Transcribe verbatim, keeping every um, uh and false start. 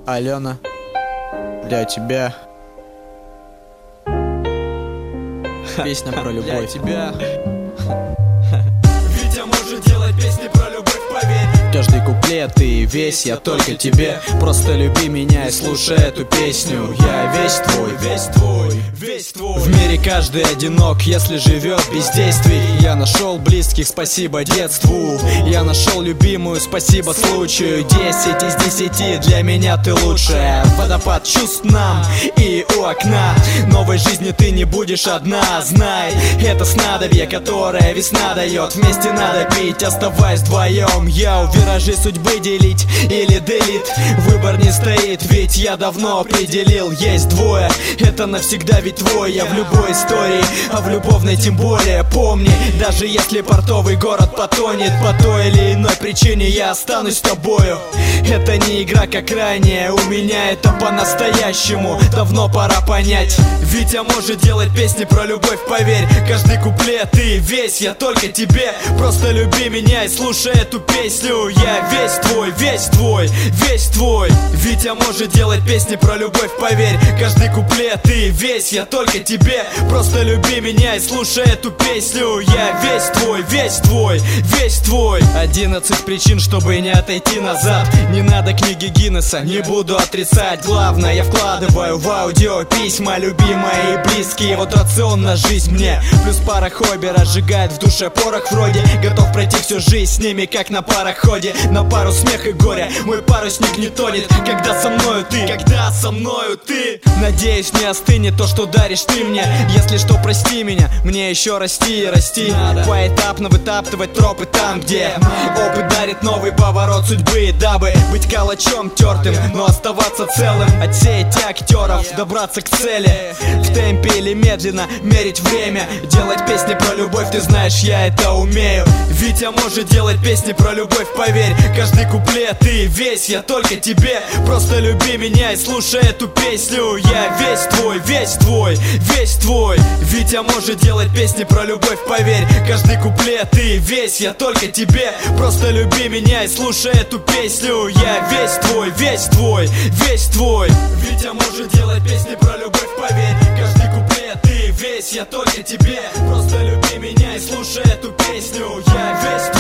Алена, для тебя песня про любовь. Для тебя Витя может делать песни про любовь, поверь. Каждый куплет и весь я только тебе. Просто люби меня и слушай эту песню. Я весь твой, Весь твой, весь твой. в мире каждый одинок, если живет без действий. Я нашел близких, спасибо детству. Я нашел любимую, спасибо случаю. Десять из десяти, для меня ты лучшая. Водопад чувств нам и у окна. Новой жизни ты не будешь одна. Знай, это снадобье, которое весна дает. Вместе надо пить, оставаясь вдвоем. Я у виражей судьбы делить или делит. Выбор не стоит, ведь я давно определил. Есть двое, это навсегда ведь твой. Я в любой истории, а в любовной тем более. Помни, даже если портовый город потонет, по той или иной причине я останусь с тобою. Это не игра как ранее, у меня это по-настоящему. Давно пора понять. Витя может делать песни про любовь, поверь. Каждый куплет и весь я только тебе. Просто люби меня и слушай эту песню. Я весь твой, весь твой, весь твой. Витя может делать песни про любовь, поверь. Каждый куплет и весь я только тебе. Просто люби меня и слушай эту песню. Я весь твой, весь твой, весь твой. Одиннадцать причин, чтобы не отойти назад. Не надо книги Гиннесса, не буду отрицать. Главное, я вкладываю в аудио письма любимые и близкие. Вот рацион на жизнь мне. Плюс пара хобби разжигает в душе порох вроде. Готов пройти всю жизнь с ними, как на пароходе. На пару смех и горя, мой парусник не тонет. Когда со мною ты, Когда со мною ты. надеюсь, не остынет то, что даришь ты мне. Если что, прости меня, мне еще расти и расти. Надо. Поэтапно вытаптывать тропы там, где опыт дарит новый поворот судьбы. Дабы быть калачом тертым, но оставаться целым. Отсеять актеров, добраться к цели. В темпе или медленно мерить время. Делать песни про любовь, ты знаешь, я это умею. Витя может делать песни про любовь, поверь. Каждый куплет и весь я только тебе. Просто люби меня и слушай эту песню. Я весь твой, весь твой, весь твой. Витя может делать песни про любовь, поверь. Каждый куплет и весь я только тебе. Просто люби меня и слушай эту песню. Я весь твой, весь твой, весь твой. Витя может делать песни про любовь, поверь. Каждый куплет и весь я только тебе. Просто люби меня и слушай эту песню. Я весь